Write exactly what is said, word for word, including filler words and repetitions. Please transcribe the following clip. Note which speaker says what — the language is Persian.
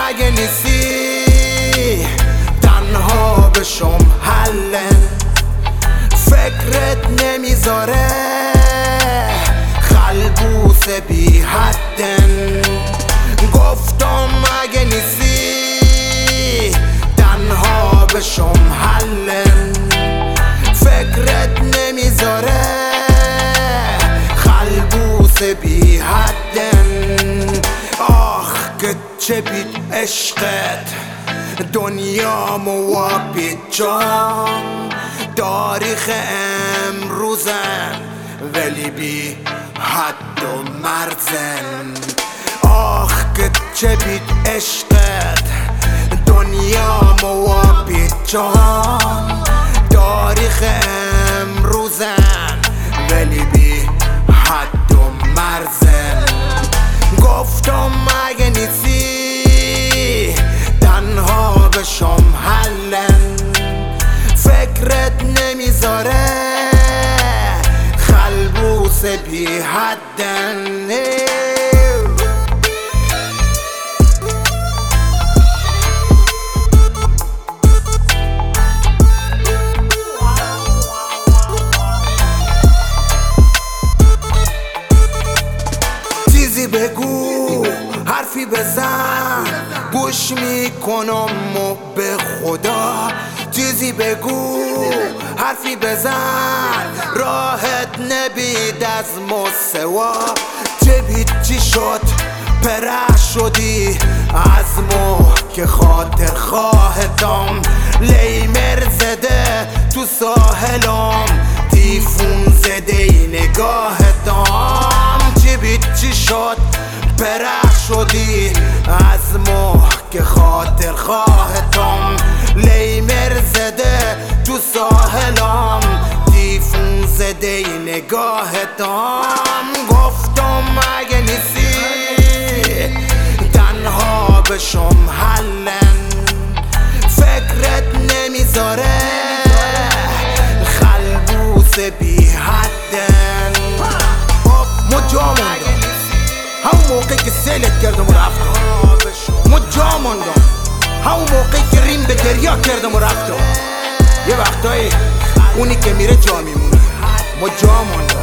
Speaker 1: اگه نیستی تنها بشم حلن، فکرت نمیذاره خلبوس بی حدن. گفتم اگه نیستی تنها بشم حلن، فکرت نمیذاره خلبوس بی حدن. آخ که چه بید عشقت دنیامو وابید جان، تاریخ امروزن ولی بی حد و مرزن. آخ که چه بید عشقت دنیامو وابید جان، تاریخ امروزن ولی بی حد و مرزن. گفتم اگه نیستی تنها بشم حلن، فکرت نمیذاره خلبوس بی حدن. چیزی بگو حرفی بزن گوش میکنم و به خدا. چیزی بگو حرفی بزن راحت نبید از مسوا. چه بید چی شد پره شدی از مو که خاطر خواهتم لیمر زده تو ساحلم تیفون زده ای نگاهتم. چی بید چی شد پره شدی از مو که خاطر خواهتم لیمر زده تو ساحلم تیفون زده ای نگاهتم. گفتم اگه نیستی تنها بشم حلن، فکرت نمیذاره خلبوس بی حدن. مجا موندم همون موقعی که سیلت کردم و رفتم، مجا موندم همون موقعی که ریم به دریا کردم و رفتم. یه وقتایی اونی که میره جا میمونه. مجا موندم